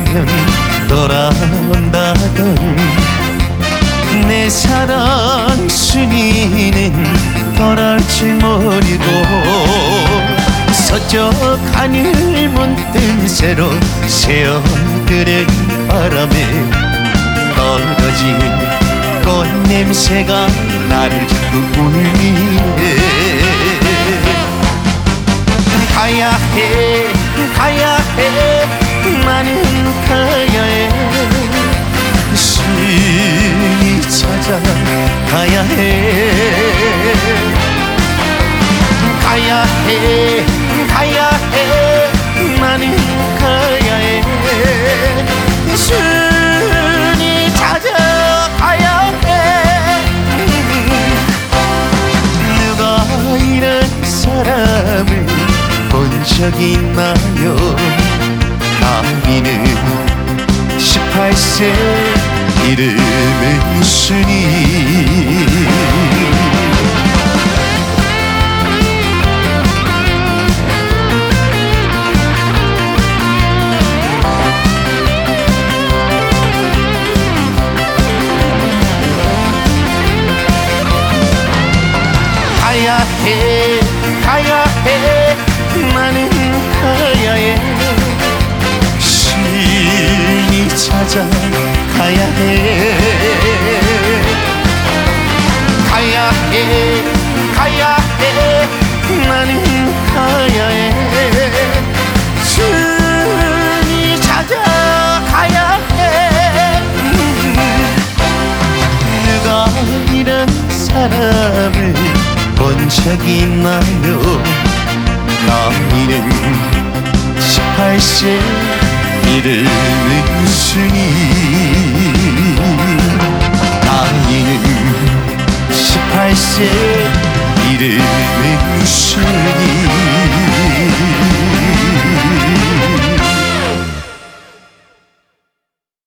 가면 돌아온다던 내 사랑 순이는 돌아올 줄 모르고 서쪽 하늘 문뜬 새로 새어드는 바람에 떨어진 꽃냄새가 나를 자꾸 울리네. 가야 해 가야 해 나는 가야 해 순이 찾아 가야 해 가야 해 가야 해 나는 가야 해 순이 찾아 가야 해. 누가 이런 사람을 본 적이 있나요? 나이는 18세 이름은 순이. 가야 해 가야 해 나는 가야 해 순이 찾아 가야 해 가야 해 가야 해 나는 가야 해 순이 찾아 가야 해. 누가 이런 사람을 본 적이 있나요? 나이는 18세 이름은 순이. 나이는 18세 이름은 순이.